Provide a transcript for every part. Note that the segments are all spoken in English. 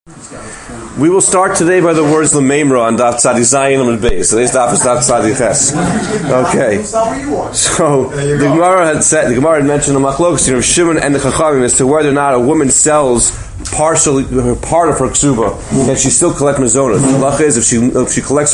We will start today by the words L'meimra on Daf Tzadi Zayin and Beis. Today's Daf is Daf Tzadi Ches. Okay. So the Gemara had mentioned the Machlokes of Shimon and the Chachamim as to whether or not a woman sells part of her ksuba, and she still collect mazonos. The halacha is if she collects her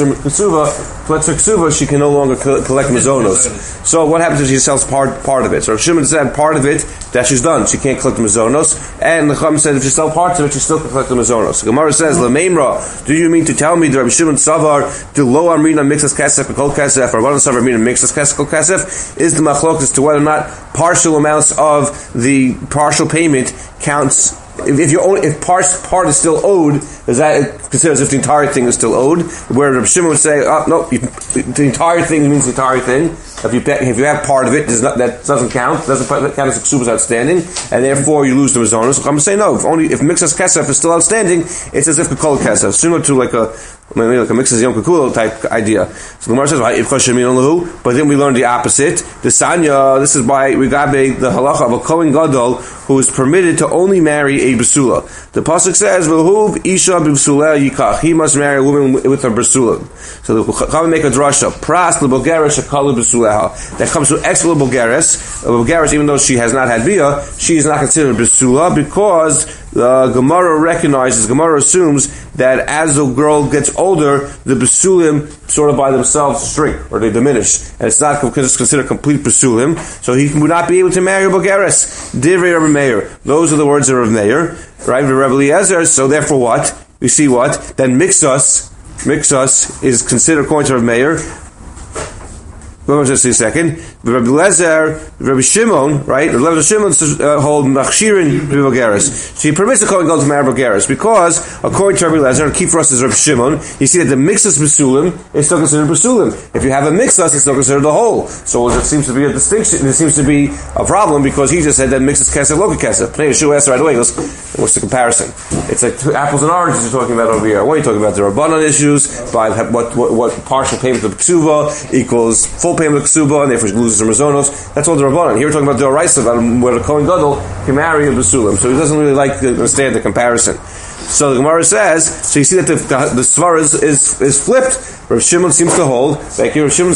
ksuba, she can no longer collect mazonos. So what happens if she sells part of it? So Shimon said part of it that she's done, she can't collect the mazonos, and the Chacham said if she sells parts of it, she still can collect the mazonos. So Gemara says L'meimra, do you mean to tell me that Rabbi Shimon Savar the lo amrina mixas kesef kol kesef or Rabbanan Savar amrina mixas kesef kol kesef is the machlok as to whether or not partial amounts of the partial payment counts. If part is still owed, is that considered as if the entire thing is still owed? Where Rabbi Shimon would say, no, the entire thing means the entire thing. If you have part of it, that doesn't count. Doesn't count as ksuba's outstanding, and therefore you lose the mazonos. I'm saying no. If mixas kesef is still outstanding, it's as if kol kesef, similar to like a mixas yom kikul type idea. So the Gemara says, but then we learn the opposite. The sanya. This is by Rigabe the halacha of a kohen gadol who is permitted to only marry a basula. The pasuk says, "V'huv isha b'basula yikach." He must marry a woman with her basula. So the Chachamim make a drasha. Pras l'bogeres shakalu basuleha. That comes to ex l'bogeres. Bogeres, even though she has not had bia, she is not considered basula because the Gemara assumes that as the girl gets older, the basulim sort of by themselves shrink or they diminish, and it's not considered complete basulim. So he would not be able to marry a bogeres. Divrei Rabbi Meir. Those are the words of Rabbi Meir, right? Rabbi Eliezer. So therefore, what we see? What then? Mixus is considered according to Rabbi Meir. Let me just see a second. Rabbi Lezer, Rabbi Shimon, right? Rabbi Shimon hold machshirin bogeres. So he permits the kohen gadol to marry bogeres because, according to Rabbi Lezer, and key for us is Rabbi Shimon, you see that the mixus basulim is still considered basulim. If you have a mixus, it's still considered the whole. So there seems to be a distinction. There seems to be a problem because he just said that mixus kesef loka kesef. Pnei Yeshua asked right away. He goes, what's the comparison? It's like apples and oranges you're talking about over here. What are you talking about? The Rabbanan issues by what partial payment of ksuba equals full payment of ksuba, and therefore she loses her mazonos. That's all the Rabbanan. Here we're talking about the Oraisa, about where the kohen gadol can marry a basulim. So he doesn't really like to understand the comparison. So the Gemara says, so you see that the svara is flipped. Rav Shimon seems to hold that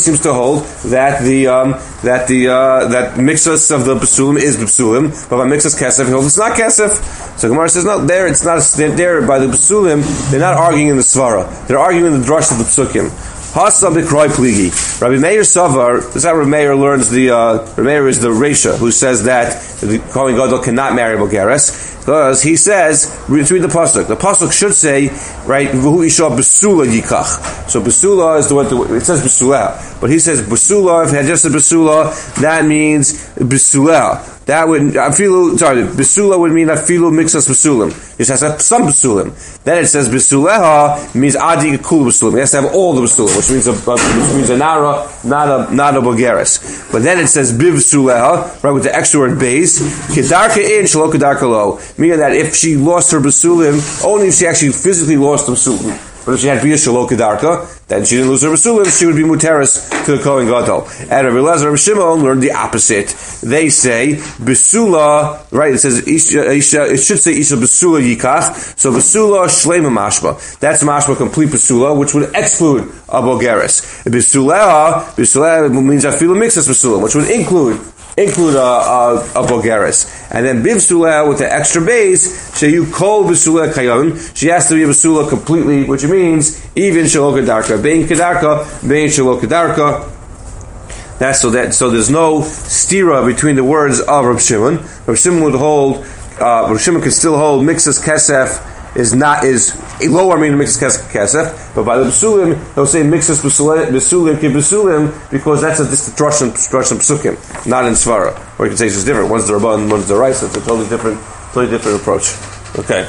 that mixus of the basulim is basulim, but by mixus kesef he holds it's not kesef. So Gemara says no, there it's not there by the basulim. They're not arguing in the svara. They're arguing in the drush of the psukim. Hasam b'kroi pligi. Rabbi Meir Savar. This is how Rabbi Meir learns the. Rabbi Meir is the Reisha who says that the kohen gadol cannot marry bogeres because he says. Read the pasuk. The pasuk should say right. V'hu isha basula yikach. So basula is the one. It says basula, but he says basula. If he had just said basula, that means basula. That would basula would mean afilu mixas basulim. It has some basulim. Then it says basuleha means adi kul basulim. It has to have all the basulim, which means a nara, not a bogeres. But then it says bivsuleha, right, with the extra word base. Kedarka in shelo kedarka lo, meaning that if she lost her basulim, only if she actually physically lost the basulim. But if she had bia shelo kedarka, then she didn't lose her basulim, she would be muteris to the kohen gadol. And Rabbi Eliezer, Rabbi Shimon learned the opposite. They say basula, right? It says isha, it should say isha basula yikach. So basula shleima mashma. That's mashma complete basula, which would exclude a bogeres. Basula means afilu mixas basula, which would include a bogeres. And then bivsula with the extra base, sheyu kol basula kayom. She has to be a basula completely, which means even shelo kedarka, bein kedarka, bein shelo kedarka. So there's no stira between the words of Rav Shimon. Rav Shimon would hold. Rav Shimon can still hold mixas kesef is lower meaning mixas kesef, but by the basulim they'll say mixas basulim ki basulim because that's a drush and psukim, not in svara. Or you can say it's just different. One's the rabban, one's the rice. It's a totally different approach. Okay,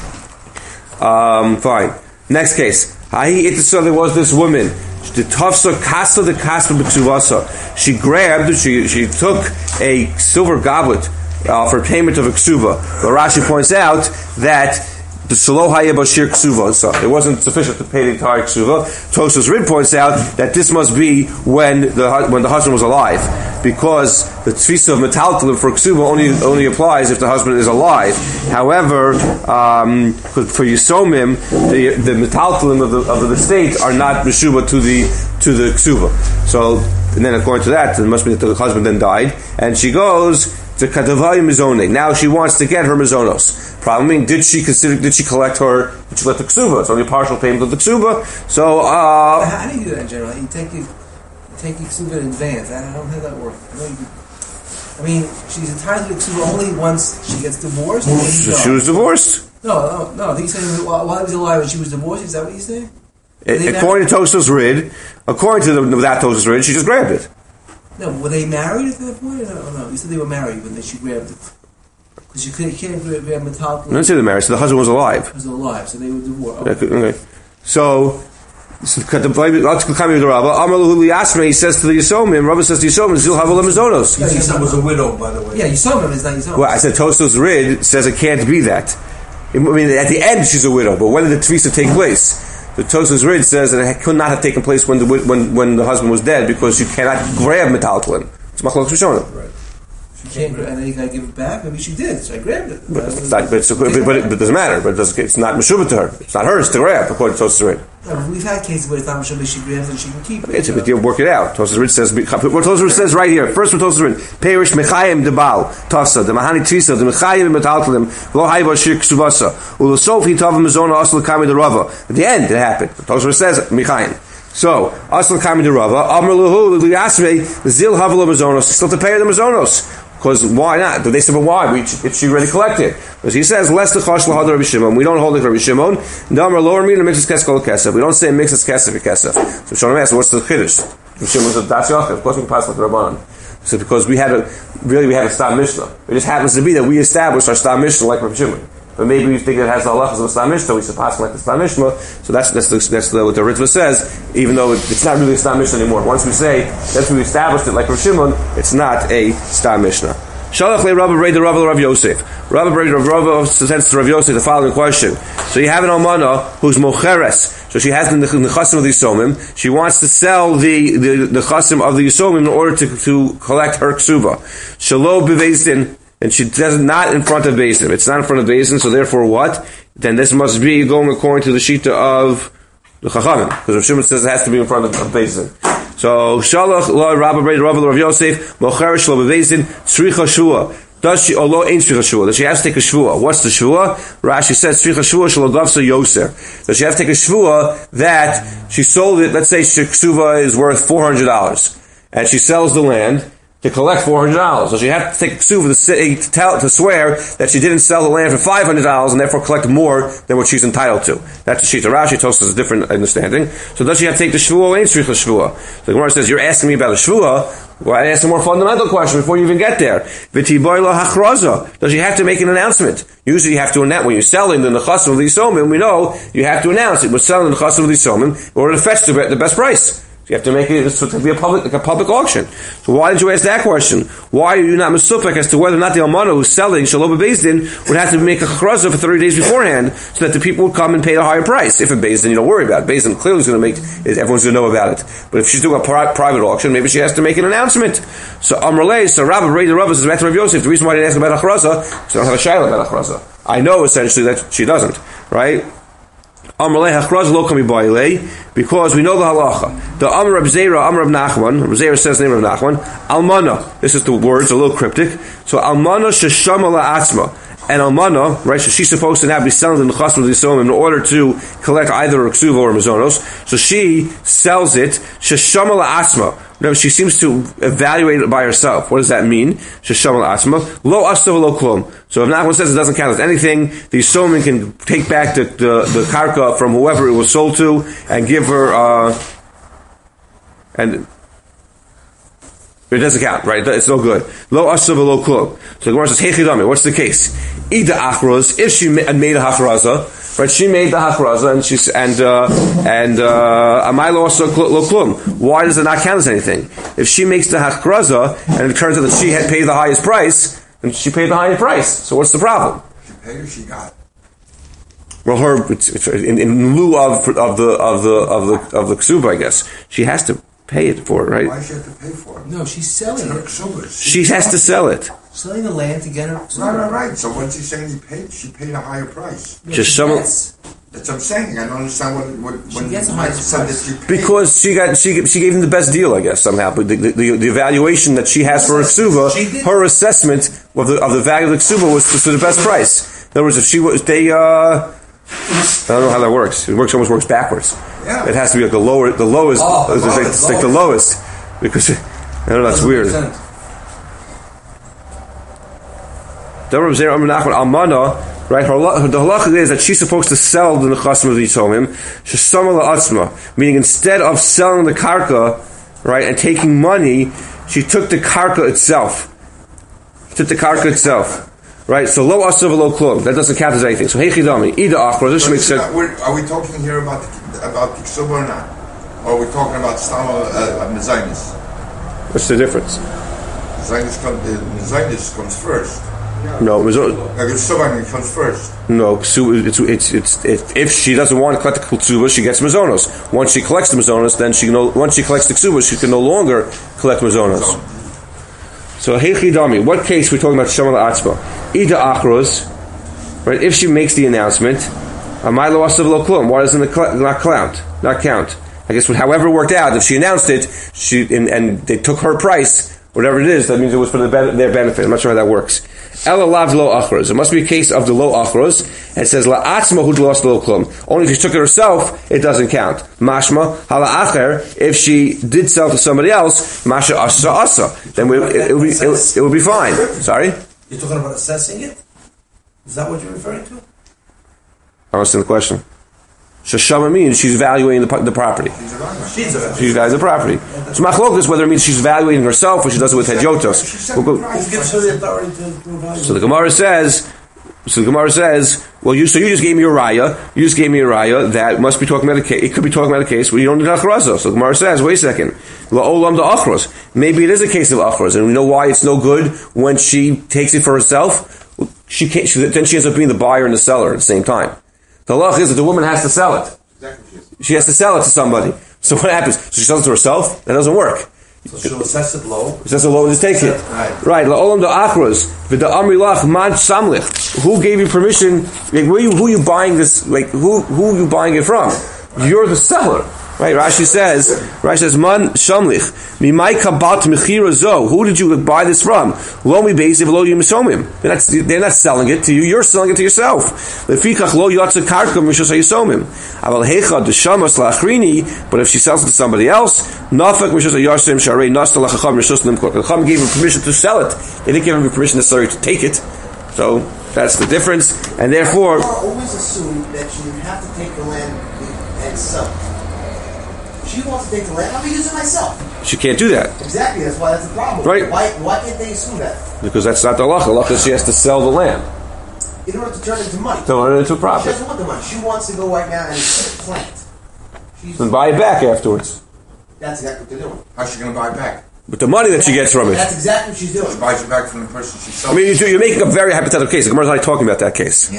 fine. Next case. So there was this woman. She took a silver goblet for payment of a ksuba. But Rashi points out that the Shelo Haya Bashir Ksuva, so it wasn't sufficient to pay the entire Ksuva. Tosfos Rid points out that this must be when the husband was alive. because the tfisa of metaltalim for ksuba only applies if the husband is alive. However, for yisomim, the metaltalim of the estate are not meshuba to the ksuba. So, and then according to that, it must be that the husband then died, and she goes to kadavaya mizone. Now she wants to get her mizonos. Problem being, did she collect the ksuba? It's only a partial payment of the ksuba. So, how do you do that in general? You take your ksuba in advance. I don't know how that works. I mean, she's entitled to the ksuba only once she gets divorced. She was divorced. No. I think he's saying while he was alive and she was divorced. Is that what he's saying? According to Tosfos Rid, that Tosfos Rid, she just grabbed it. No, were they married at that point? No. You said they were married when she grabbed it. Because you can't grab metal. I didn't say they were married, so the husband was alive. So they were divorced. Okay. So he says to the Yisomim, Rabbi says to Yisomim, Zil Havel Mizonos. Yisomim was a widow, by the way. Yeah, Yisomim is not Yisomim. Well, I said Tosfos Rid says it can't be that. I mean, at the end she's a widow, but when did the tfisa take place? The Tosfos Rid says that it could not have taken place when the husband was dead because you cannot grab metaltalin. It's machlokes rishonim. Right. She can't grab, and then you got to give it back. Maybe she did, so I grabbed it. But it doesn't matter. But it's not meshubah to her. It's not hers to grab, according to Tosfos Rid. No, we've had cases where it's not meshubah. She grabs and she can keep it. It's a big deal. Work it out. Tosfos Rid says what Tosfos Rid says right here. First, what Tosfos Rid: Perish mechayim debal tafsa the mahani tvisa the mechayim metaltalim lo hayva shir ksubasa ulosof hitav mezona asl kami the rava. At the end, it happened. Tosfos Rid says mechayim. So asl kami the rava amr lahu liyasme zil havel mezonos still to pay her the mezonos. Because why not? They said, but why? If she already collected. Because he says, less the chosh lahad Rabbi Shimon. We don't hold it for Rabbi Shimon. Damar lower me to mix kesef kol kesef. We don't say mix kesef kesef. So Shlomo asks, what's the chiddush? Rabbi Shimon says, das yachid. Of course we can pass like the Rabbanan. So because we had a stam mishnah. It just happens to be that we established our stam mishnah like Rabbi Shimon. But maybe we think it has the halachas of a stam mishnah. We should pass like the stam mishnah. So that's what the Ritva says. Even though it's not really a stam mishnah anymore. Once we say that's we established it like Rabbi Shimon, it's not a stam mishnah. Shalach le Rabbi Brei the Rav Yosef. Rabbi Brei Rav sends to Rav Yosef the following question. So you have an almana who's mocheres. So she has the chasim of the Yisomim. She wants to sell the chasim of the Yisomim in order to collect her ksuba. Shalo b'veisin. And she does it not in front of Beis. It's not in front of Beis, so therefore what? Then this must be going according to the shita of the Chachamim. Because Rav Shimon says it has to be in front of Beis. So, Shalach lo Rabbi Brei Rav Yosef, mocherish lo b'Beis tzricha shua. Does she, or lo ein tzricha shua? Does she have to take a shua? What's the shua? Rashi says, tzricha shua shelo gavsa yoser. Does she have to take a shua that she sold it, let's say ksuva is worth $400, and she sells the land to collect $400. So she had to take a ksuva to swear that she didn't sell the land for $500 and therefore collect more than what she's entitled to. That's the shita. Rashi tells us a different understanding. So does she have to take the shvua or ain't shricha shvua? The Gemara says, you're asking me about a shvua. Well, I asked a more fundamental question before you even get there. V'tiboy lo hachraza. Does she have to make an announcement? Usually you have to announce, when you're selling the nechasim of the Yisomim, we know you have to announce it. We're selling the nechasim of the Yisomim in order to fetch the best price. You have to make it to be a public auction. So why did you ask that question? Why are you not mesupek as to whether or not the almana who's selling Shalom Beis Din would have to make a chachraza for 30 days beforehand so that the people would come and pay a higher price? If a Beis Din, you don't worry about it. Beis Din clearly is going to make it, everyone's going to know about it. But if she's doing a private auction, maybe she has to make an announcement. So Amrulay, so Rabbi Brei the Rabbi says back to Rav Yosef, the reason why I didn't ask about chachraza is I don't have a shayla about chachraza. I know essentially that she doesn't, right? Because we know the halacha. The Amr Rab Zera, Amr Rab Nachman, Rab Zera says the name of Nachman, Almana, this is the words, a little cryptic. So Almana sheshama la'atzma. And Almana, right, so she's supposed to now be selling the Nechasim of the Yisomim in order to collect either a Ksuva or a Mazonos. So she sells it, sheshama la'atzma. No, she seems to evaluate it by herself. What does that mean? Sheshama la'atzma. Lo astav lo klum. So if Nachman says it doesn't count as anything, the Yisomim can take back the karka from whoever it was sold to and give her, and it doesn't count, right? It's no good. Lo asav lo klum. So the Gemara says, hey chidami, what's the case? Ida achros, if she made a hachraza, right? She made the hachraza, and amai lo asav lo klum. Why does it not count as anything? If she makes the hachraza, and it turns out that she had paid the highest price, and she paid the higher price. So what's the problem? She paid or she got? Well, it's in lieu of the ksuba, I guess she has to. pay it for it, right? Why does she have to pay for it? No, she's selling it. She has to sell it. Selling the land to get her. Right. So what's he saying? She paid a higher price. No, Just she someone- gets- That's what I'm saying. I don't understand what She when gets a Mike higher said that price. she paid. Because she gave him the best deal, I guess, somehow. But the evaluation that she has for her ksuba, She did- her assessment of the value of the ksuba was for the best price. In other words, if she was, I don't know how that works. It almost works backwards. Yeah. It has to be like the lowest. The lowest, It's like the lowest, because I don't know. That's Doesn't weird. make sense. Almana, right? The halacha is that she's supposed to sell the nechasim of the yitomim, shesama la'atzma, meaning instead of selling the karka, right, and taking money, she took the karka itself. Right? So lo asav lo klum. That doesn't count as anything. So heichidami, ida achros. This makes sense. Are we talking here about the ksuba or not? Or are we talking about stama mezainis? What's the difference? Mezainis comes first. No, Ksuba comes first. no. If she doesn't want to collect the ksuba, she gets mazonos. Once she collects the mazonos, then once she collects the ksuba, she can no longer collect mazonos. So heichidami. What case we're talking about? Shema la'atzma. Ida achros. Right? If she makes the announcement, amai lo asav lo klum. Why doesn't it not count? I guess however it worked out. If she announced it, and they took her price, whatever it is, that means it was for their benefit. I'm not sure how that works. Ela lav lo achros. It must be a case of the lo achros. And it says la'atzma hu lo lo klum. Only if she took it herself, it doesn't count. Mashma hala acher. If she did sell to somebody else, masha asa. Then it would be fine. Sorry, You're talking about assessing it? Is that what you're referring to? I understand the question. Shashama means she's evaluating the property. She's a She values the property. So machlok whether it means she's evaluating herself or she does it with hedyotos. Who gives her the authority to evaluate? So the Gemara says, well, you just gave me a raya. You just gave me a raya that must be talking about a case. It could be talking about a case where you don't need achraza. So the Gemara says, wait a second. La'olam da achros. Maybe it is a case of achros, and we know why it's no good when she takes it for herself. Then she ends up being the buyer and the seller at the same time. The halach is that the woman has to sell it. She has to sell it to somebody. So what happens? So she sells it to herself? That doesn't work. So she'll assess it low. She says the low and just take it. Right. La'olam da achros. V'da amri lach man samlich. Who gave you permission? Like, who are you buying this? Like, who are you buying it from? You're the seller. Right, Rashi says, man shamlich, mimai kabat mechira zo. Who did you buy this from? Lo mi beisiv lo yimsomim. They're not selling it to you. You're selling it to yourself. Lefikach lo yatsa karka mishas hayisomim. Aval hecha deshamas lachrini. But if she sells it to somebody else, nafak mishas hayarsim sharei nasta lachacham mishas limkot. The chacham gave him permission to sell it. They didn't give him permission necessarily to take it. So that's the difference, and therefore. Always assume that you have to take the land and sell it. She wants to take the land, I'm going to use it myself. She can't do that. Exactly, that's why that's the problem. Right. Why can't they assume that? Because that's not the halacha. The halacha is she has to sell the land. In order to turn it into money. Turn it into a She profit. doesn't want the money. She wants to go right now and plant. And buy it back afterwards. That's exactly what they're doing. How's she going to buy it back? With the money that she gets from it. That's exactly what she's doing. She buys it back from the person she sells. I mean, you're making a very hypothetical case. The Gemara's not talking about that case.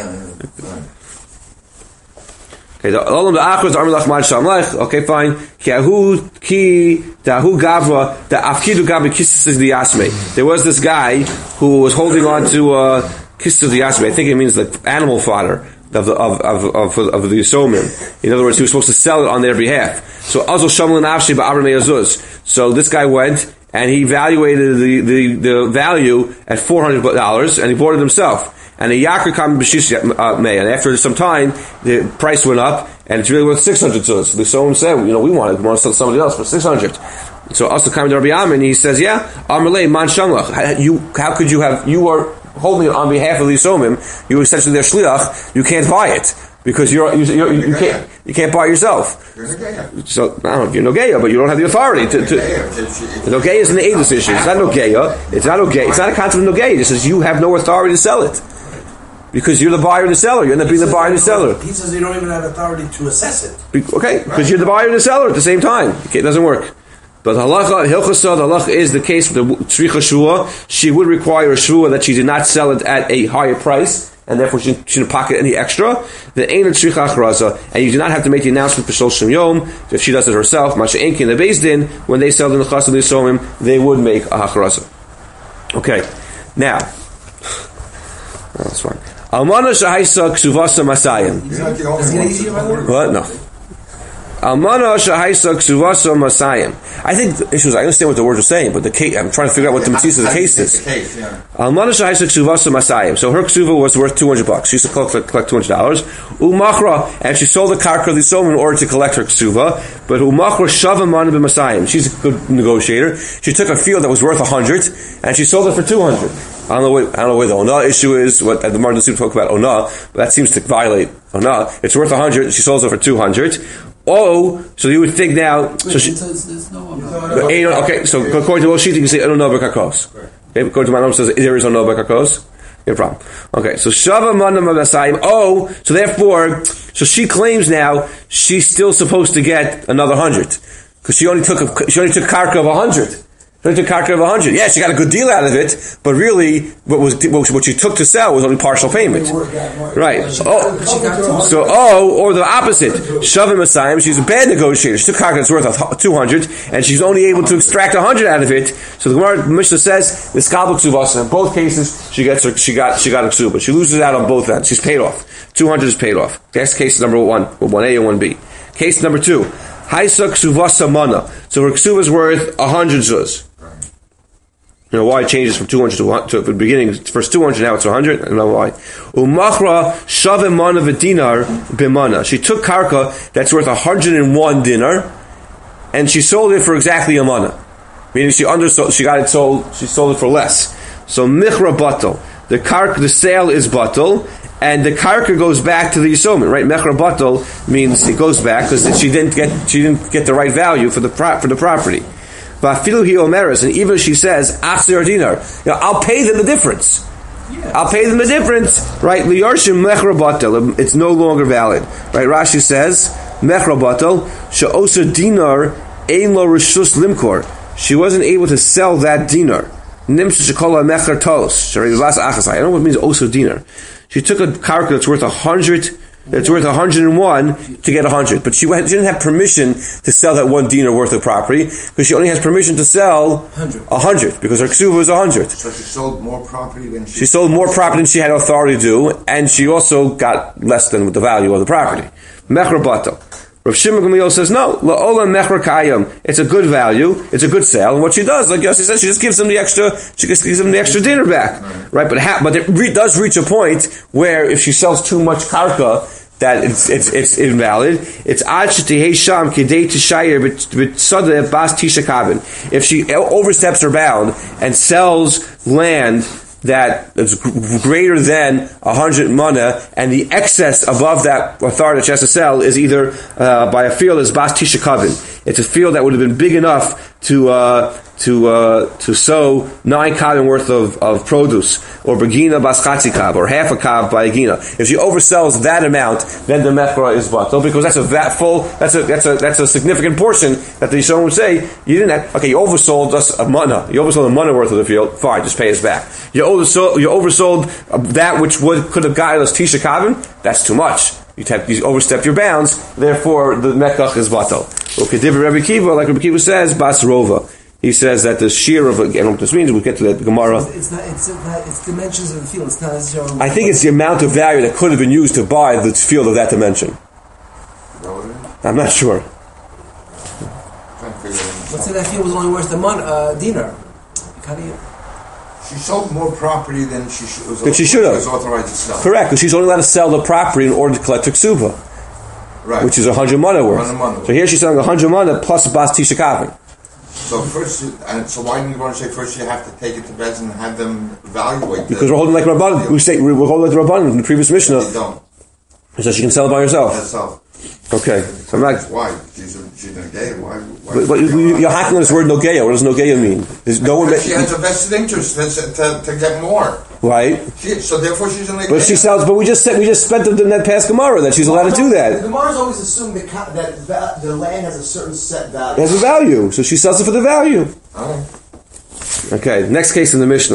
Okay, the olam the achros armi lachman shamlech. Okay, fine. Ki dahu gavra the afkidu gavra kisses the yasme. There was this guy who was holding on to kisses of the yasme. I think it means like animal fodder of the yisomim. In other words, he was supposed to sell it on their behalf. So azol shamlin avshi ba'avram yazuz. So this guy went and he evaluated the value at $400 and he bought it himself. And the yakar kam b'shis may, and after some time, the price went up, and it's really worth 600 to us. So someone said, we want to sell to somebody else for 600. So also coming to Rabbi Amin, he says, Amalei man shamlach. How could you have? You are holding it on behalf of the Yisomim. You're essentially their shliach. You can't buy it because you can't buy it yourself. You're Nogeya. So I don't know if you're Nogeya, but you don't have the authority to. Nogeya is an Eidus issue. It's not Nogeya. It's not Nogeya. It's not a concept of Nogeya. It says you have no authority to sell it. Because you're the buyer and the seller. You end up being the buyer and the seller. He says you don't even have authority to assess it. Okay, because you're the buyer and the seller at the same time. Okay, it doesn't work. But halacha, hilchasa, the halacha is the case with the tzricha shua. She would require a shua that she did not sell it at a higher price. and therefore she didn't pocket any extra, the Ein Tzricha Achraza, and you do not have to make the announcement for Shloshim Yom if she does it herself. Masha Enki in the Beis Din, when they sell the Nechas L'Yisomim, they would make a Achraza. Okay, now that's fine. Almana Shahaisa Ksuvasa Masayim. What? No. Almana Shahaisa Ksuvasa Masayim. I think the issue is I understand what the words are saying, but the case, I'm trying to figure out what the mitzvah of the case is. Almana Shahaisa Ksuvasa Masayim. So her ksuva was worth $200. She used to collect $200. Umachra, and she sold the karka l'Yisomim in order to collect her ksuva. But Umachra Shava Mana b'Masayim. She's a good negotiator. She took a field that was worth $100 and she sold it for $200. I don't know where the Ona issue is, what the Martin Sup talk about Ona, but that seems to violate Ona. It's worth $100, she sells it for $200. Oh, so you would think now, There's no one. okay, so according to Oshita, you can say Ona Bekakos. Okay, according to my name says there is Ona Bekakos. No problem. Okay, so Shava Manam Masayim. Oh, so therefore, so she claims now she's still supposed to get another 100 because she only took karka of 100. She took karka of 100. Yeah, she got a good deal out of it, but really, what she took to sell was only partial payment. Right. Or the opposite. Shava Masayim. She's a bad negotiator. She took karka that's worth 200, and she's only able to extract 100 out of it. So the Gemara Mishnah says the skalbuk ksuvasa. In both cases, she got a ksuba, but she loses out on both ends. She's paid off. 200 is paid off. That's case number 1, 1A and 1B. Case number 2. Haisa ksuvasa mana. So her ksuba is worth 100 zuz. You know why it changes from 200 to the beginning, first 200, now it's 100? I don't know why. Umachra shave mana v'dinar b'mana. She took karka that's worth 101 dinar, and she sold it for exactly a mana. Meaning she sold it for less. So michra batal. The sale is batal, and the karka goes back to the Yisomim, right? Mechra batal means it goes back because she didn't get the right value for the property. Vafilu hi omeres, and even she says, Achzer dinar, I'll pay them the difference. Yes. I'll pay them the difference, right? Liyarshim mechra batel, it's no longer valid, right? Rashi says, mechra batel, she'osa dinar ein lo rishus limkor. She wasn't able to sell that dinar. Nimsa shekola mechra tos. I don't know what it means osa dinar. She took a karka that's worth 100. It's worth 101 to get 100, but she didn't have permission to sell that 1 dinar worth of property because she only has permission to sell 100 because her ksuva was 100. So she sold more property than she sold more property than she had authority to do, and she also got less than the value of the property. Mechra batal. Rav Shimon Gamliel says no. La'ola mechra kayam. It's a good value. It's a good sale. And what she does, like Yossi says, she just gives them the extra. She just gives them the extra dinner back, right? But it does reach a point where if she sells too much karka, that it's invalid. It's ad shetihei sham kidei tishayer b'tzadeh bas tisha kabin. If she oversteps her bound and sells land that is greater than 100 mana, and the excess above that authority that she has to sell is either by a field as bas tisha kabin. It's a field that would have been big enough to sow 9 kabin worth of produce, or begina bas chatzi kav, or half a kav by a gina. If she oversells that amount, then the mechra is batal, because that's a significant portion that the Yisrael would say you didn't have. Okay, you oversold us a mana. You oversold a mana worth of the field. Fine, just pay us back. You oversold that which could have gotten us tisha kavin. That's too much. You overstepped your bounds. Therefore, the mekach is batal. Okay, different Rabbi Kiva, like Rabbi Kiva says, bas rova. He says that the shear of, I don't know what this means, we'll get to that Gemara. It's dimensions of the field, it's not necessarily... I think it's the amount of value that could have been used to buy the field of that dimension. I'm not sure. Let's say that field was only worth a dinar. She sold more property than she should have. Was authorized to sell. Correct, because she's only allowed to sell the property in order to collect her ksuba. Right. Which is 100 mana worth. So here she's selling 100 mana plus bas tisha kavin. So so why didn't you want to say first you have to take it to Bez and have them evaluate? Because we're holding like Rabbanan. We're holding like the Rabbanan from the previous Mishnah. You don't. So she can sell it by herself. Okay. So I'm not. Why? She's Nogeya. Why? But you're hacking on this word Nogeya. What does Nogeya mean? There's no one. She has a vested interest to get more. Right. So therefore she's in Nogeya. But she sells. But we just spent the net past Gemara that she's allowed to do that. The Gemara's always assumed that the land has a certain set value. It has a value, so she sells it for the value. Okay. Next case in the Mishnah.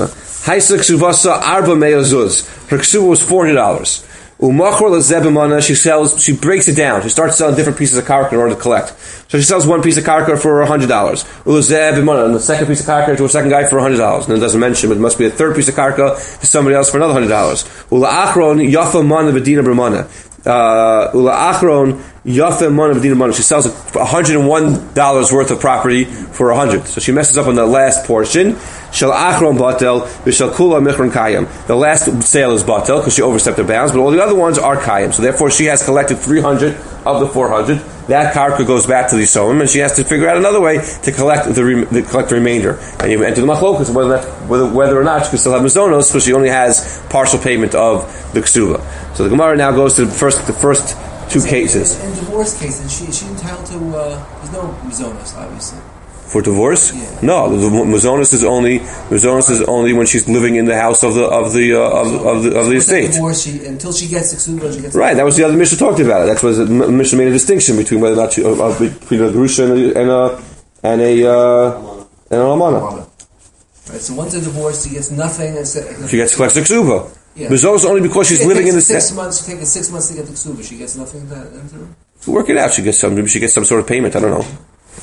Haisa ksuvasa arba meyazuz. Her ksuva was $400. Umachor lezebimana, she breaks it down. She starts selling different pieces of karka in order to collect. So she sells one piece of karka for $100. Ulezebimana, and the second piece of karka to a second guy for $100. And it doesn't mention, but it must be a third piece of karka to somebody else for another $100. Ula'achron yafa mana v'dina b'mana. Ula'achron yafa mana v'dina b'mana. She sells $101 worth of property for $100. So she messes up on the last portion. Shal achron batel v'shal kula michron kayim. The last sale is batel because she overstepped her bounds, but all the other ones are kayim. So therefore, she has collected 300 of the 400. That karka goes back to the Yisomim, and she has to figure out another way to collect the remainder. And you enter the machlokas whether or not she can still have mizonos because she only has partial payment of the ksuba. So the Gemara now goes to the first two cases. In divorce cases, she entitled to there's no mizonos, obviously. For divorce? Yeah. No, the mizonos is only when she's living in the house of the estate. Divorce, until she gets the ksuba, she gets. Right, that was the other Mishnah talked about it. That's why the Mishnah made a distinction between whether or not between a grusha and a almana. Right, so once a divorce, she gets nothing. She gets collects the ksuba. Yeah. Mizonos only because she's living in the state. 6 months. She takes 6 months to get the ksuba. She gets nothing to enter. Work it out. She gets some sort of payment. I don't know.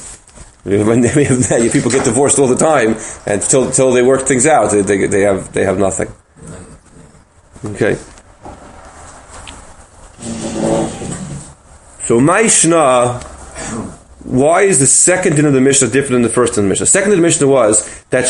People get divorced all the time, and till they work things out, they have nothing. Okay. So Maishna, why is the second din of the Mishnah different than the first din of the Mishnah? Second din of the Mishnah was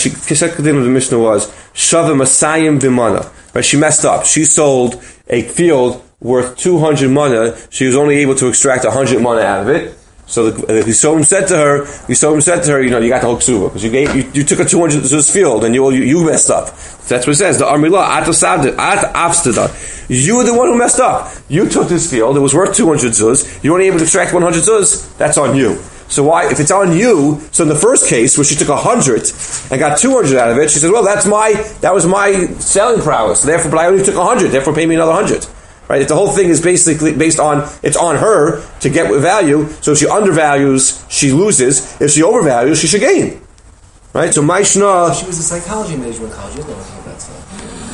Shava Masayim Bimana. Right? She messed up. She sold a field worth 200 mana. She was only able to extract 100 mana out of it. So the Yisomim said to her, you got the whole ksuba because you took a 200 zuz field and you messed up. So that's what it says. The Armilah at Afstada. You were the one who messed up. You took this field; it was worth 200 zuz. You weren't able to extract 100 zuz. That's on you. So why, if it's on you? So in the first case, where she took 100 and got 200 out of it, she said, "Well, that was my selling prowess. Therefore, but I only took 100. Therefore, pay me another 100." Right? The whole thing is basically based on, it's on her to get value. So if she undervalues, she loses. If she overvalues, she should gain. Right? So Maishna... She was a psychology major in college. You don't know anything about stuff.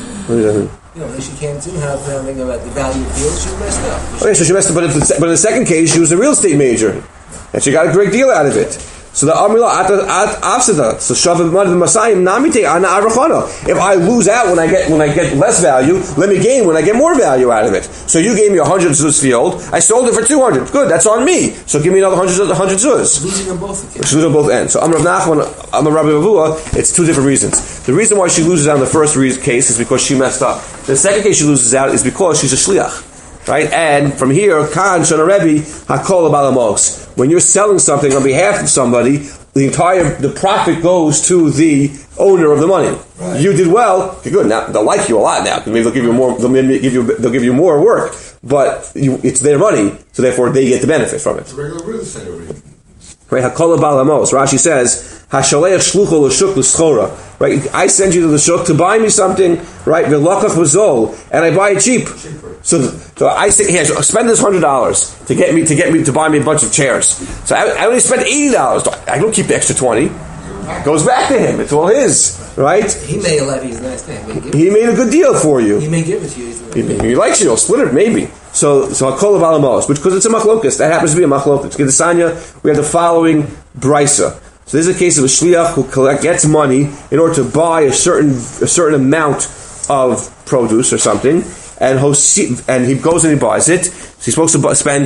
She came to have something about the value of deals. She messed up. Okay, so she messed up. But in the second case, she was a real estate major. And she got a great deal out of it. So the Amrila at Afsada. So Shavim Mad Masayim Namite Ana Arachana. If I lose out when I get less value, let me gain when I get more value out of it. So you gave me 100 zuz field, I sold it for 200. Good, that's on me. So give me another 100 zuz. Losing on both ends. Losing on both ends. So Amr Nachman, Amr Rabbi Avua, it's two different reasons. The reason why she loses out in the first case is because she messed up. The second case she loses out is because she's a shliach. Right? And from here, Khan Shana Rebbe Hakol Balamos. When you're selling something on behalf of somebody, the profit goes to the owner of the money. Right. You did well. Okay, good. Now they'll like you a lot. Now maybe they'll give you more. They'll give you more work. But it's their money, so therefore they get the benefit from it. It's a regular real estate. Right? Hakol Balamos. Rashi says Hashaleach Shlucho l'shuk l'schora. Right? I send you to the shuk to buy me something. Right? V'lokach v'zol, and I buy it cheap. So I say, here, spend this $100 to get me to buy me a bunch of chairs. So I only spent $80. I don't keep the extra 20. It goes back to him. It's all his, right? He may levy his nice thing. He made a good deal for you. He may give it to you. He likes you. He'll split it maybe. So Hakol Balamos, which because it's a machlokas, that happens to be a machlokas. Get the Sanya. We have the following brisa. So this is a case of a shliach who gets money in order to buy a certain amount of produce or something. And he goes and he buys it. So he's supposed to gives him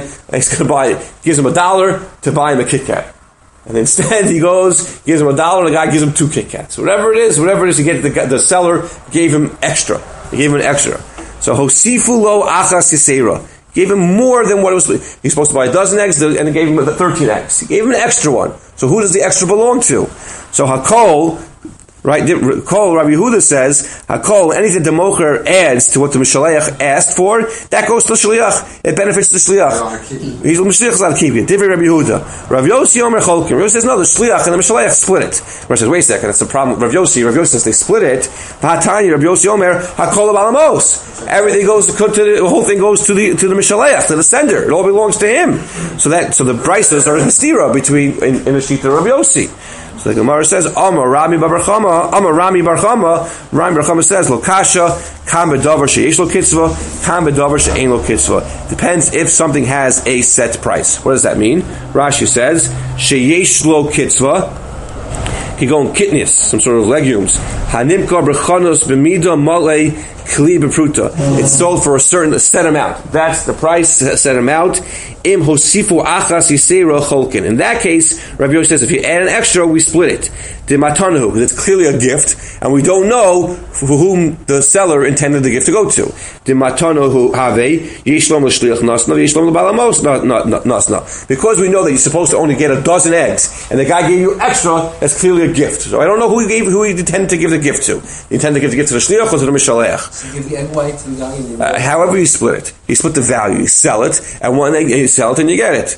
$1 to buy him a Kit Kat. And instead he goes, gives him $1, and the guy gives him 2 Kit Kats. Whatever it is, the seller gave him extra. He gave him an extra. So Hosifu lo achas yisera. Gave him more than what it was. He's supposed to buy a dozen eggs, and he gave him 13 eggs. He gave him an extra one. So who does the extra belong to? So Hakol, right? Kol, Rabbi Yehuda says, Hakol, anything the mocher adds to what the Mishaleach asked for, that goes to the Shliach. It benefits the Shliach. He's the Mishaleach allowed to keep it. Different Rabbi Yehuda. Rav Yossi Omer Cholkim. Rav Yossi says, no, the Shliach and the Mishaleach split it. Rav says, wait a second, that's the problem with Rav Yossi. Rav Yossi says they split it. V'hatani, Rav Yossi Omer, Hakol Balamos. Everything goes to the whole thing goes to the Mishaleach, to the sender. It all belongs to him. So the prices are in stira between in the Shita and Rav Yossi. So the Gemara says, Amar Rami Bar Chama, Amar Rami Bar Chama, Rami Bar Chama says, Lo kasha, kam bedavar sheyesh lo kitzva, kam bedavar she'ein lo kitzva. Depends if something has a set price. What does that mean? Rashi says, sheyesh lo kitzva, Kigon kitnis, some sort of legumes. Hanimkar b'chanos b'mida malei kli b'pruta. It's sold for a certain set amount. That's the price, set amount. Im hosifu achas yisera cholkin. In that case, Rabbi Yossi says, if you add an extra, we split it. De matanahu, that's clearly a gift, and we don't know for whom the seller intended the gift to go to. De matanahu have yishlom l'shliach nasna, yishlom l'balamos nasna. Because we know that you're supposed to only get a dozen eggs, and the guy gave you extra, that's clearly a gift. So I don't know who he intended to give the gift to. He intended to give the gift to the shliach or to the mishaleach. So you give the egg white to the guy. However you split it. You split the value. You sell it, and one egg, you sell it and you get it.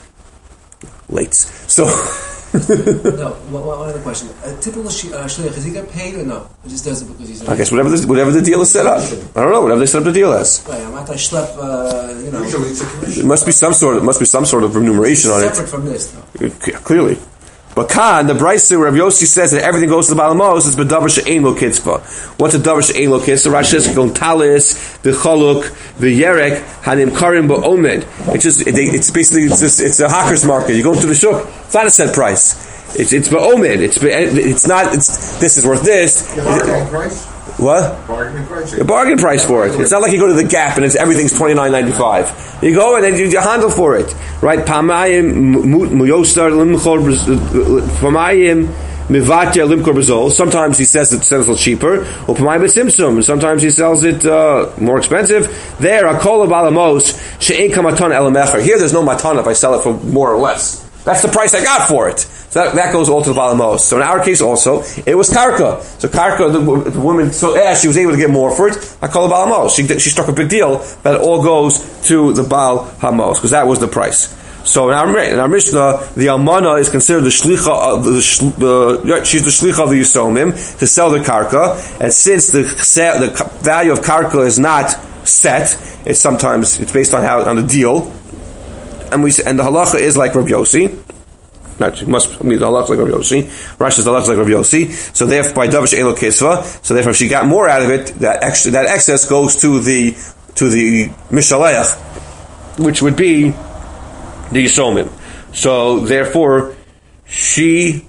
Late. So... No, one other question. A typical shliach, does he get paid or no? He just does it because he's... I guess whatever the deal is set up. I don't know, whatever they set up the deal as. Right, I'm not going to schlep, Usually it's a commission. It must be some sort of remuneration on it. Separate from this, though. Clearly. But Khan, the Brisa, Rav Yossi says that everything goes to the Balamos is bedavar she'ein lo kitzva. What's a davar she'ein lo kitzva? Rashi says gon talis, the chaluk, the yerek, hanim karim ba'omed. It's basically it's a hawker's market. You go to the shuk. It's not a set price. It's ba'omed. It's not. This is worth this. Bargain price. What? Bargain price. A bargain price for it. It's not like you go to the Gap and everything's $29.95. You go and then you handle for it, right? Pamayim muyosar limchor pamayim mivatya limkor bezol. Sometimes he sells it cheaper, or pamayim simsum. Sometimes he sells it more expensive. There, a kol balamos she'ein kamaton elamecher. Here, there's no matana if I sell it for more or less. That's the price I got for it. So that goes all to the balamos. So in our case also, it was karka. So karka, the woman, she was able to get more for it. I call it balamos. She struck a big deal, but it all goes to the bal hamos, because that was the price. So in our Mishnah, the almana is considered the shlicha, she's the shlicha of the yisomim, to sell the karka, and since the value of karka is not set, it's based on the deal, and the halacha is like Rabbi Yossi. It must be the halacha like Rabbi Yossi. Rashi says the halacha like Rabbi Yossi. So therefore, by davar she'ein lo kitzva, so therefore, if she got more out of it, that excess goes to the mishaleach, which would be the yisomim. So therefore, she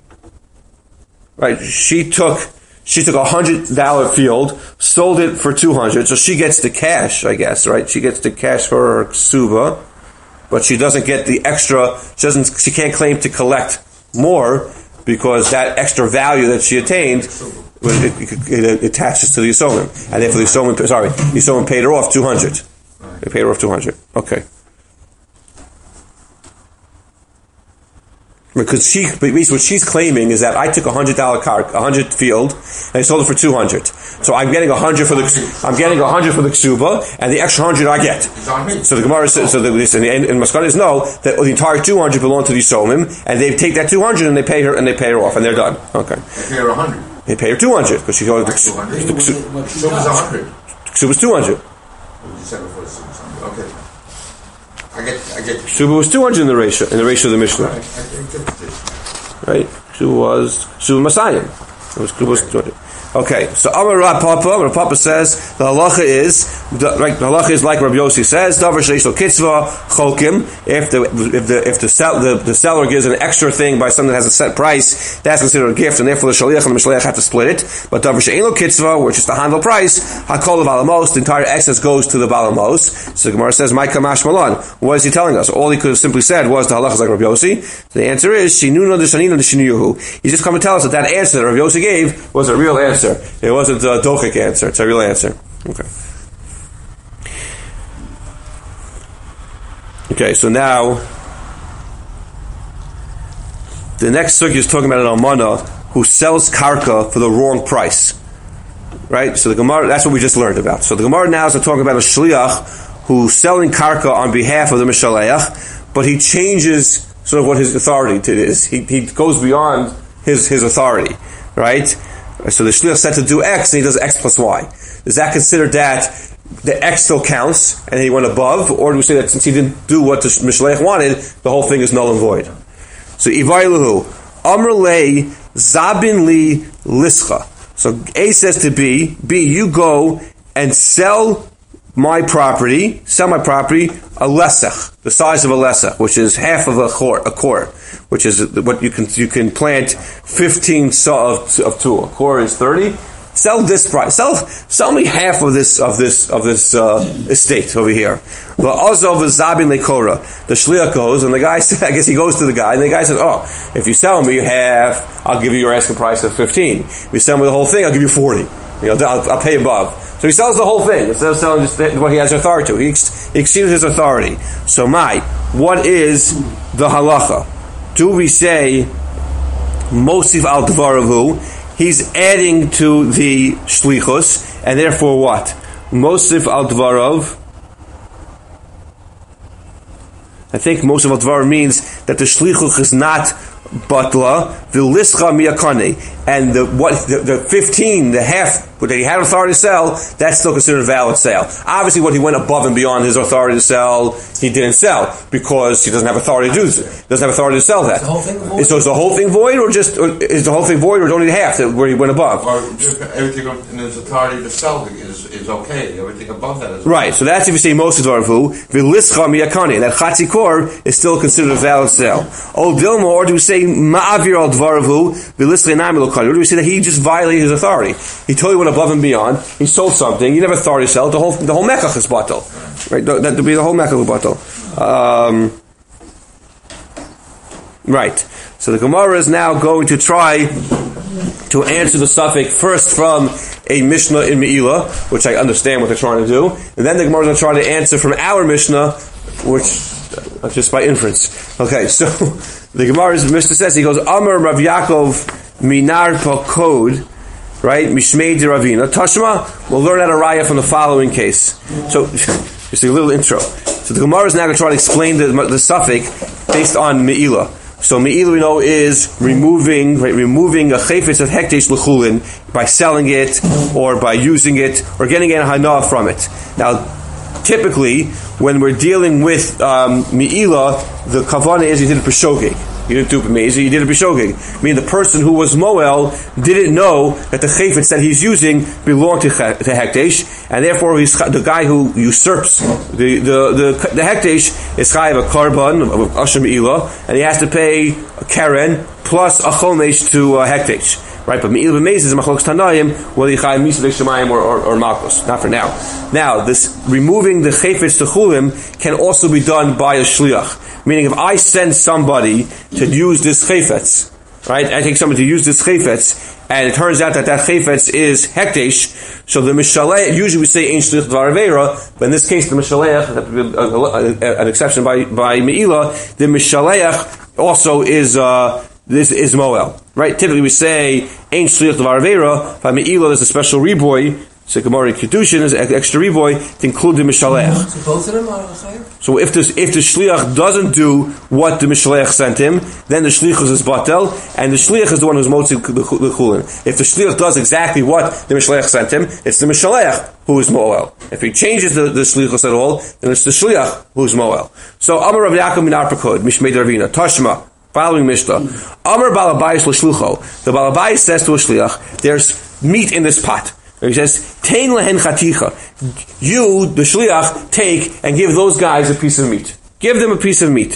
took $100 field, sold it for $200, so she gets the cash, I guess, right? She gets the cash for her ksuba. But she doesn't get the extra. She can't claim to collect more because that extra value that she attained it attaches to the yisomim, and therefore the yisomim paid her off $200. They paid her off $200. Okay. Because what she's claiming is that I took $100 field, and I sold it for $200. So I'm getting $100 for the ksuba, and the extra $100 I get. So the Gemara says, and Maskana is no, that the entire $200 belong to the Yisomim, and they take that $200 and they pay her off, and they're done. Okay. They pay her $100. They pay her $200 because she goes. $200. Ksuba's $100. Ksuba's $200. Okay. I get. Ksuba was $200 in the ratio of the Mishnah. Right? Ksuba was Masayim. Ksuba was $200. Okay, so Amar Rav Papa says the halacha is like Rabbi Yossi says, davar she'esh lo kitzva chokim. If the seller gives an extra thing by something that has a set price, that's considered a gift, and therefore the shaliach and the mishleach have to split it. But davar she'ein lo kitzva, which is the handle price, hakol balamos, the entire excess goes to the balamos. So the Gemara says, "My kamash malan." What is he telling us? All he could have simply said was the halacha is like Rabbi Yossi. The answer is shinuna d'shanina d'shinuyuhu. He's just come to tell us that answer that Rabbi Yossi gave was a real answer. It wasn't a dochik answer. It's a real answer. Okay, so now the next sugya is talking about an almana who sells karka for the wrong price. Right? So the Gemara, that's what we just learned about. So the Gemara now is talking about a shliach who's selling karka on behalf of the mishaleach, but he changes sort of what his authority is. He goes beyond his authority. Right? So the shliach said to do X, and he does X plus Y. Is that considered that the X still counts, and he went above, or do we say that since he didn't do what the Mishleach wanted, the whole thing is null and void? So Ivailuhu, Amr lei zabin li lischa. So A says to B, you go and sell my property, a lesech, the size of a lesech, which is half of a core, which is what you can plant 15 saw of tuah. A core is 30. Sell this price. Sell me half of this estate over here. The shliach goes, and the guy said, I guess he goes to the guy, and the guy says, "Oh, if you sell me half, I'll give you your asking price of 15. If you sell me the whole thing, I'll give you 40. I'll pay above." So he sells the whole thing instead of selling just what he has authority to. He exceeds his authority. So, what is the halacha? Do we say mosif al dvaravu? He's adding to the shlichus, and therefore what? Mosif al dvarav. I think mosif al dvarav means that the shlichus is not batla v'lischa miyakane, and the 15, the half that he had authority to sell, that's still considered a valid sale. Obviously, what he went above and beyond his authority to sell, he didn't sell because he doesn't have authority to do it. Doesn't have authority to sell that. So is the whole thing void, or is the whole thing void, or only half where he went above? Or everything in his authority to sell is okay. Everything above that is okay. Right. So that's if you say most of dvarvu v'lischa miyakane. That chatzi kor is still considered a valid sale. O dilma, or do we say ma'avir al dvarvu v'lischa inam elokane? Or do we say that he just violated his authority? He totally went above and beyond. He sold something. He never authority to sell. The whole mekach is batal. Right. That would be the whole mekach is batal. Right. So the Gemara is now going to try to answer the suffix first from a Mishnah in Me'ilah, which I understand what they're trying to do, and then the Gemara is going to try to answer from our Mishnah, which just by inference. Okay, so the Gemara's Mishnah says, he goes, Amar Rav Yaakov Minar Pakod, right? Mishmei de Ravina. Tashma, we'll learn out a raya from the following case. So, just a little intro. So the Gemara is now going to try to explain the suffix based on Me'ilah. So Me'ilah, we know, is removing a chayfetz of hekdesh l'chulin by selling it, or by using it, or getting a hana from it. Now, typically, when we're dealing with Me'ilah, the kavanah is you did it b'shogeg. You didn't do it b'meizi, you did it b'shogeg. Meaning the person who was moel didn't know that the chayfetz that he's using belonged to hekdesh, and therefore the guy who usurps the hekdesh is chayav a karban of asher Me'ilah, and he has to pay a keren plus a chomesh to hekdesh. Right, but Me'ilah b'meizi is a machlokes tanayim, whether you chayav misa d'shemayim or malchus. Not for now. Now, this removing the chayfetz to chulim can also be done by a shliach. Meaning, if I send somebody to use this chayfetz, right? I take somebody to use this chayfetz, and it turns out that chayfetz is hekdesh. So the mishalech, usually we say ein shlich dvar aveira, but in this case the mishalech, an exception by Me'ilah, the mishalech also is moel, right? Typically we say ein shlich dvar aveira. By Me'ilah there's a special riboy. So Gemara Kedushin is an extra riboy to include the mishalech. So both of them are chayav? So if the shliach doesn't do what the mishalech sent him, then the shlichus is batel, and the shliach is the one who's motzi the chulin. If the shliach does exactly what the mishalech sent him, it's the mishalech who is moel. If he changes the shlichus at all, then it's the shliach who's moel. So Amar Rav Yaakov Minar Pakod Mishmei Ravina Tashma. Following Mishnah, Amar Balabayis l'shlucho. The Balabayis says to a shliach, "There's meat in this pot." He says, "Tein lehen chaticha." You, the shliach, take and give those guys a piece of meat. Give them a piece of meat.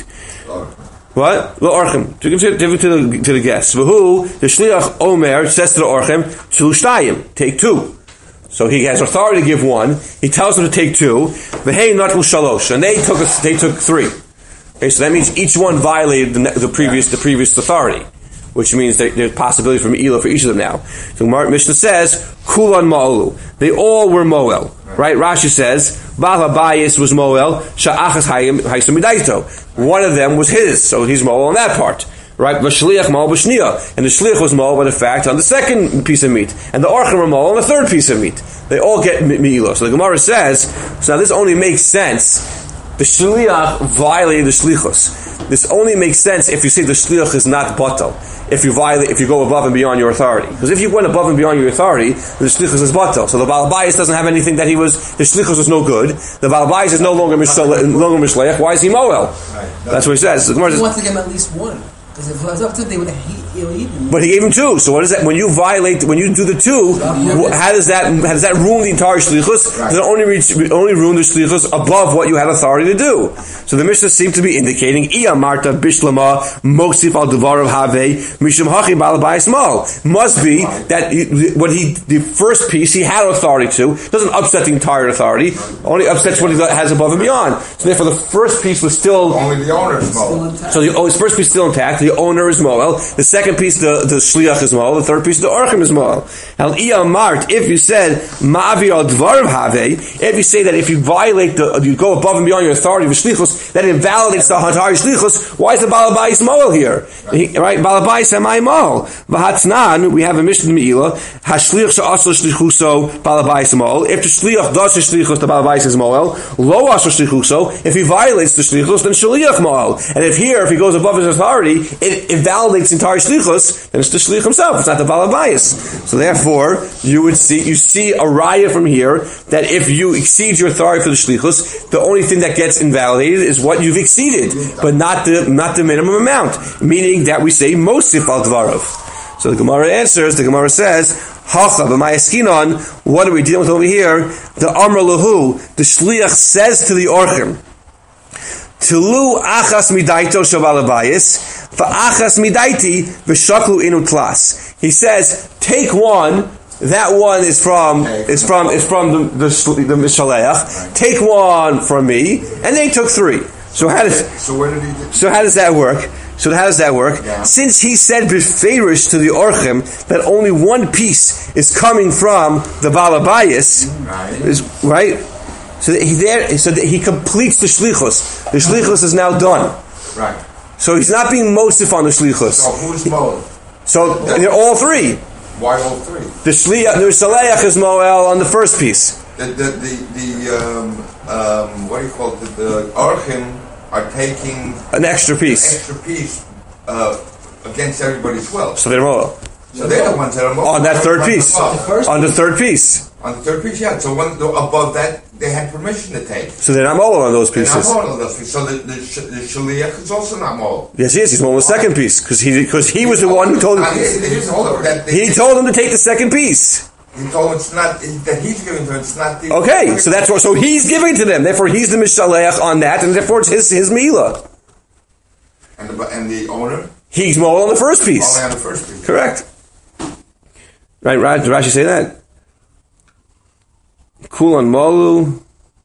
What? Lo orchem. To give it to the guests. V'hu, the shliach omer says to the orchem, "Tzu shtayim." Take two. So he has authority to give one. He tells them to take two. V'hei natul shalosh, and they took three. Okay, so that means each one violated the previous authority, which means that there's possibility for Me'ilah for each of them now. So Mishnah says, Kulan Ma'olu. They all were Moel. Right? Rashi says, Bal HaBayis was Moel, Sha'achas Haisam Midaito. One of them was his, so he's Moel on that part. Right? V'shliach Moel b'shniya. And the shliach was Moel by the fact on the second piece of meat. And the orchim were Moel on the third piece of meat. They all get Me'ilah. So the Gemara says, so now this only makes sense. The shliach violated the shlichus. This only makes sense if you say the shliach is not batal. If you go above and beyond your authority. Because if you went above and beyond your authority, the shlichus is batal. So the Baal Bayis doesn't have anything that the shlichus was no good. The Baal Bayis is no longer mishleach. Why is he moel? Right. That's what he says. He wants to give him at least one. Because if it was up to them, they would eat them. But he gave him 2. So what is that? When you do the 2, how does that ruin the entire shlichus? Does it only ruin the shlichus above what you had authority to do? So the Mishnah seems to be indicating Marta Bishlama Mosif al Devarav Have Mishum Hachi Balabayis Mal. Must be that the first piece he had authority to doesn't upset the entire authority, only upsets what he has above and beyond. So therefore the first piece was still only the owner is Moel. So his first piece is still intact. The owner is Moel. The second piece, the shliach is Moel. The third piece, the orchim is Moel. If you said Ma'avi al Dvarav Have, if you say that if you violate you go above and beyond your authority of shlichus, that invalidates the entire shlichus. Why is the balabais Moel here? Right, balabais amai Moel. V'hatznan, we have a Mishnah Meila. Hashliach she'asol shlichuso balabais Moel. If the shliach does the shlichus, the balabais is Moel. Lo asol shlichuso. If he violates the shlichus, then shliach Moel. And if he goes above his authority, it invalidates the entire shlichus, then it's the shlich himself. It's not the balabais. So therefore, you see a raya from here that if you exceed your authority for the shlichus, the only thing that gets invalidated is what you've exceeded, but not the minimum amount. Meaning that we say mosif al dvarav. So the Gemara answers. The Gemara says, "Hacha b'mayaskinon." What are we dealing with over here? The amr lahu. The shliach says to the orchim, "Tulu achas midaito shavalabayis, va'achas midaiti v'shaklu inu tlas." He says, "Take one." That one is from the Mishaleach. Take one from me, and they took 3. So how does that work? Yeah. Since he said beferish to the orchim that only one piece is coming from the balabayis, right? So that he completes the shlichus. The shlichus is now done. Right. So he's not being mosif on the shlichus. So who's Moel? So they're all 3. Why all 3? The shliach is Moel on the first piece. What do you call it? The orchim are taking an extra piece against everybody's will. So they're Moel. So they're the ones that are Moel. On that third piece. On the third piece. On the third piece, yeah. So above that, they had permission to take. So they're not Moel on those pieces. They're not Moel on those pieces. So the shliach is also not Moel. Yes, he is. He's Moel on the second piece because he was the one who told him. He told him to take the second piece. He told him it's not that he's giving to him. It's not the. Okay, so that's what. So he's giving to them. Therefore, he's the mishaleach on that, and therefore it's his milah. And the owner. He's Moel on the first piece. Only on the first piece. Correct. Right, did Rashi say that? Kulan Molu.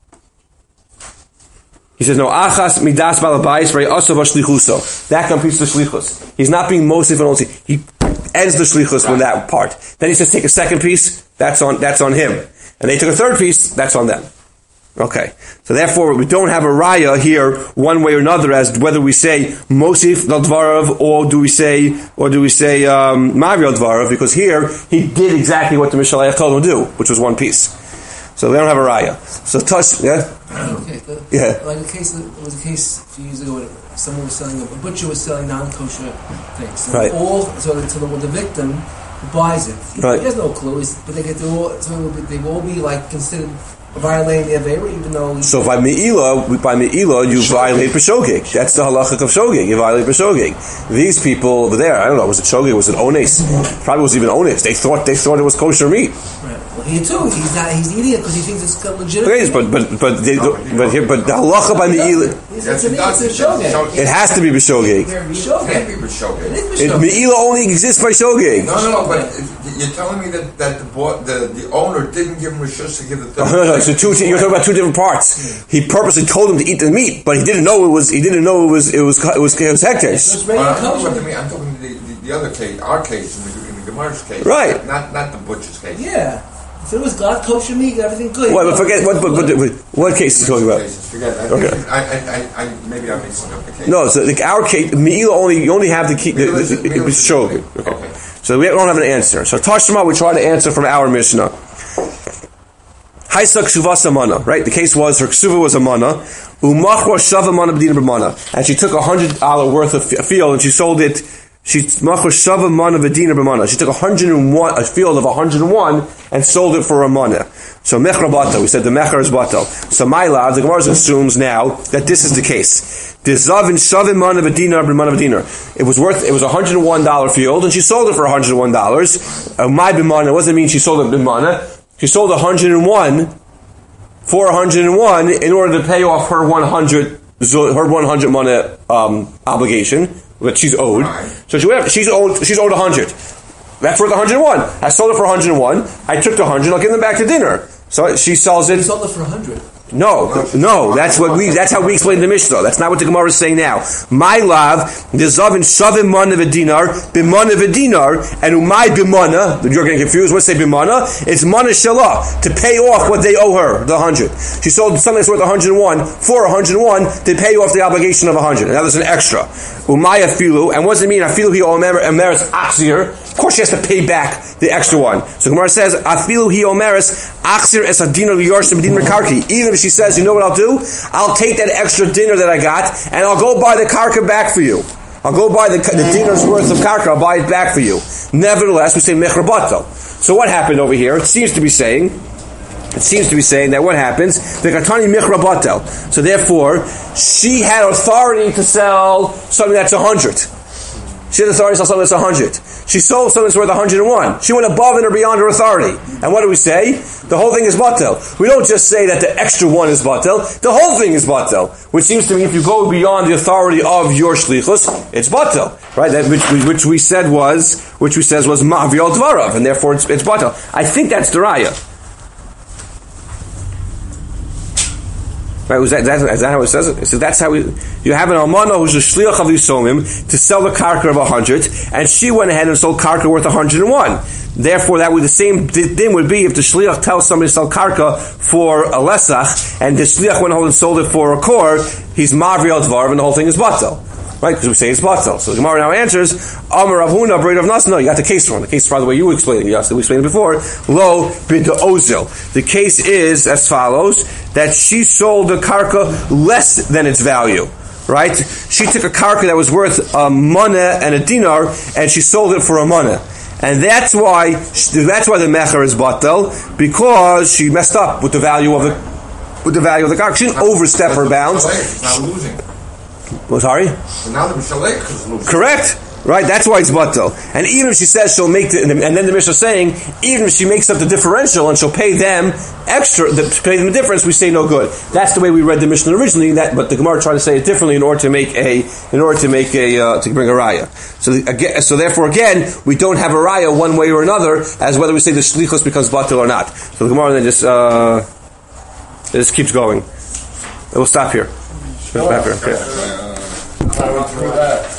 He says, no, achas midas balabais v'rei asav shlichuso. That completes the shlichus. He's not being mosif and only. He ends the shlichus with that part. Then he says, take a second piece. That's on him. And they took a third piece. That's on them. Okay. So therefore, we don't have a raya here, one way or another, as whether we say mosif dvarav or do we say mavi dvarav, because here he did exactly what the Mishalayach told him to do, which was one piece. So they don't have a raya. So touch, yeah. Okay. Yeah. Like there was a case a few years ago where someone was selling, a butcher was selling non-kosher things. So right. The victim who buys it, he has no clue. But they've all be like considered violating the Aveira, even though. So by Me'ilah, you violate B'shogeg. That's the halacha of Shogeg. You violate B'shogeg. These people over there, I don't know, was it Shogeg? Was it Ones? Probably wasn't even Ones. They thought it was kosher meat. Right. Well, here too, he's eating it because he thinks it's legitimate. Okay, but the halacha by Me'ilah. It has to be B'shogeg. It can't be B'shogeg. Me'ilah only exists by Shogeg. No, but you're telling me that the owner didn't give him rishus to give the third. No. So you're talking about 2 different parts. He purposely told him to eat the meat, but he didn't know it was hectares. I'm talking the other case, our case in the Gemara's case, right? Not the butcher's case. Yeah. If it was God kosher meat, everything good. Well, but forget what case are you talking about? Forget. Okay. Maybe I'm mixing up the case. No, so our case, Me'ilah you only have the key. It was shogeg. Okay. So we don't have an answer. So Tashma, we try to answer from our Mishnah. Haisa ksuvasa mana, right? The case was her ksuva was a mana, umachwa shava mana b'dina b'mana, and she took $100 worth of field and she sold it She took 101, a field of 101, and sold it for a mana. So mechra batel, we said the mechra is batel. So my love, the Gemara assumes now that this is the case. It was a $101 field, and she sold it for $101. My bimana doesn't mean she sold it bimana. She sold 101 for 101 in order to pay off her 100 mana obligation that she's owed. So she's owed 100. That's worth 101. I sold it for 101. I took the 100. I'll give them back to dinner. So she sells it. You sold it for 100. No. That's how we explain the Mishnah. That's not what the Gemara is saying now. My love, the zavin shavim mana v'dinar, b'mana v'dinar, and umay b'mana. You're getting confused. What's say b'mana? It's mana shalah to pay off what they owe her, the 100. She sold something that's worth 101 for 101 to pay off the obligation of 100. Now there's an extra. Umay afilu, and what does it mean? Afilu hi omeres achzir. Of course, she has to pay back the extra one. So Gemara says, "Afilu hi omeres achzir es adina liyorshim dinar karki." Even if she says, "You know what I'll do? I'll take that extra dinner that I got, and I'll go buy the karka back for you. I'll go buy the dinner's worth of karka. I'll buy it back for you." Nevertheless, we say mechra batel. So what happened over here? It seems to be saying that what happens? The katani mechra batel. So therefore, she had authority to sell something that's 100. She had authority to sell something that's 100. She sold something that's worth 101. She went above and beyond her authority. And what do we say? The whole thing is batel. We don't just say that the extra one is batel. The whole thing is batel. Which seems to me, if you go beyond the authority of your shlichus, it's batel, right? That which we said was ma'aviyot dvarav, and therefore it's batel. I think that's the raya. Right? Is that how it says it? So that's how you have an almana who's a shliach of Yisomim to sell the karka of 100, and she went ahead and sold karka worth 101. Therefore, that would the same thing would be if the shliach tells somebody to sell karka for a lesach, and the shliach went ahead and sold it for a kor. He's ma'aviyot dvarav, and the whole thing is batel. Right, because we say it's batel. So the Gemara now answers, Amar Rav Huna, Braid of Nas. No, you got the case wrong. The case is probably the way you explained it. We explained it before. Lo bid the ozil. The case is as follows: that she sold the karka less than its value. Right? She took a karka that was worth a mana and a dinar, and she sold it for a mana. And that's why the mecher is batel, because she messed up with the value of the karka. She didn't overstep her bounds. It's not losing. Well, sorry? And now the Mishalek is losing. Correct. Right? That's why it's batel. And even if she says she'll make and then the Mishnah is saying, even if she makes up the differential and she'll pay them pay them the difference, we say no good. That's the way we read the Mishnah originally. But the Gemara tried to say it differently in order to bring a raya. So therefore, again, we don't have a raya one way or another as whether we say the shlichus becomes batel or not. So the Gemara then just keeps going. We'll stop here. Back here. Okay. I went through that.